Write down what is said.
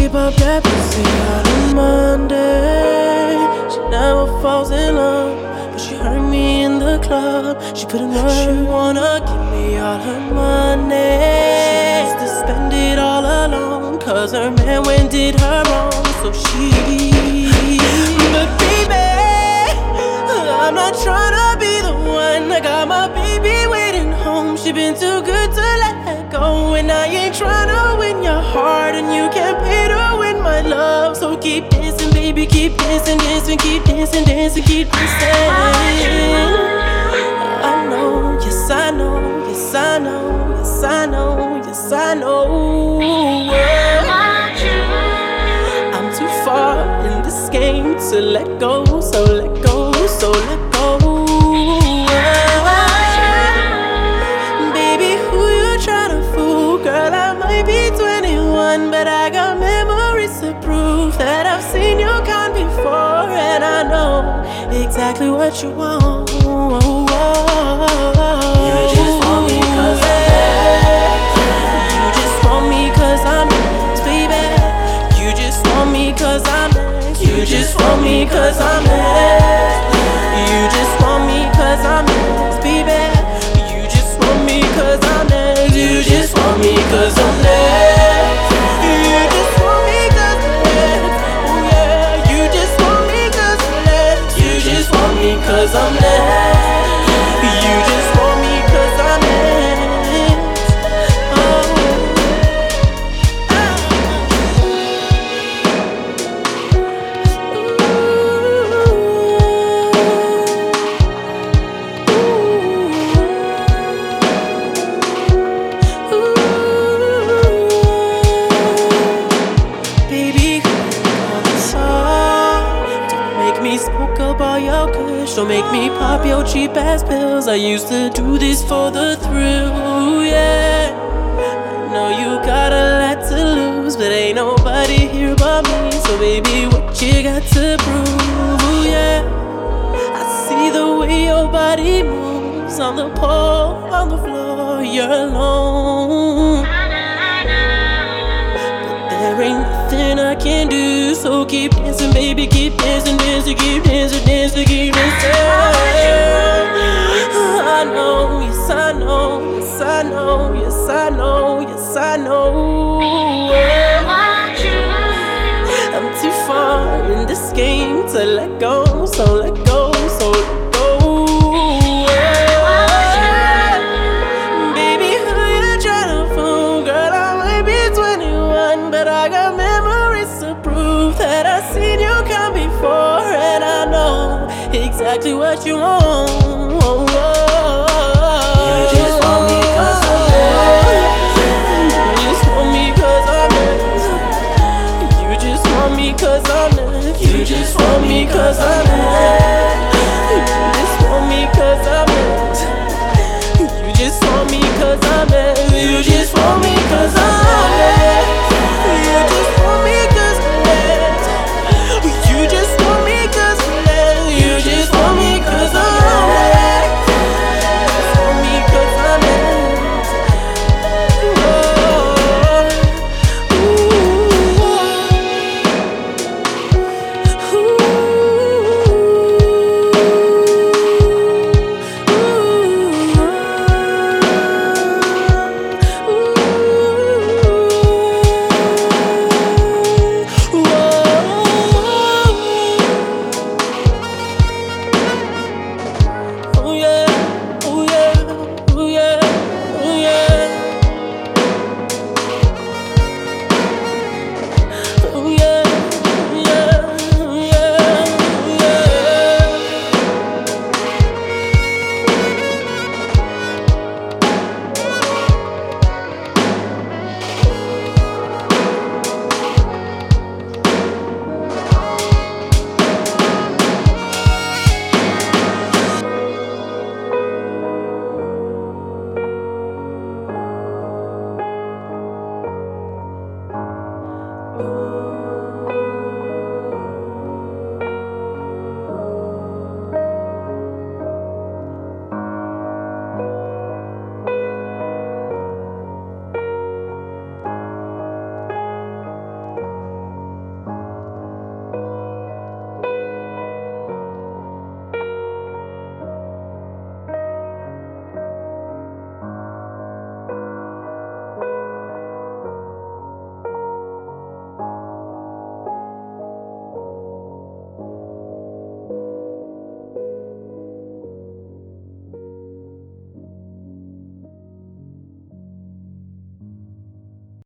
pop that pussy on a Monday. She never falls in love, but she hurt me in the club. She put in work. She wanna give me all her money. She has to spend it all alone, cause her man went did her wrong. So but baby, I'm not tryna be the one. I got my baby waiting home. She been too good to let go, and I ain't tryna win your heart, and you can't pay to win my love. So keep dancing, baby, keep dancing, dancing, keep dancing, dancing, keep dancing. I know, yes I know, yes I know, yes I know, yes I know. I'm too far in this game to let go, so let go, so let go. Baby, who you tryna fool? Girl, I might be 21, but I got memories to prove that I've seen your kind before, and I know exactly what you want. You just want me cause I'm next. You just want me cause I'm next, baby. You just want me cause I'm next. You just want me cause I'm next. You just want me cause I'm next, baby. You just want me cause I'm next. You just want me cause I'm next. You just want me cause I'm next. Oh yeah, you just want me cause I'm next. You just want me cause I'm next. You just want me cause I'm next. Baby, all the time. Don't make me smoke up all your kush. Don't make me pop your cheap ass pills. I used to do this for the thrill, yeah. I know you got a lot to lose, but ain't nobody here but me. So baby, what you got to prove, yeah. I see the way your body moves on the pole, on the floor, you're alone. There ain't nothing I can do, so keep dancing, baby, keep dancing, dancing, keep dancing, dancing, keep dancing. I know, yes I know, yes I know, yes I know, yes I know. I'm too far in this game to let go, so let go, so let go. Baby, who you tryna fool? Girl, I might be 21, but I got memories to prove that I've seen you come before, and I know exactly what you want.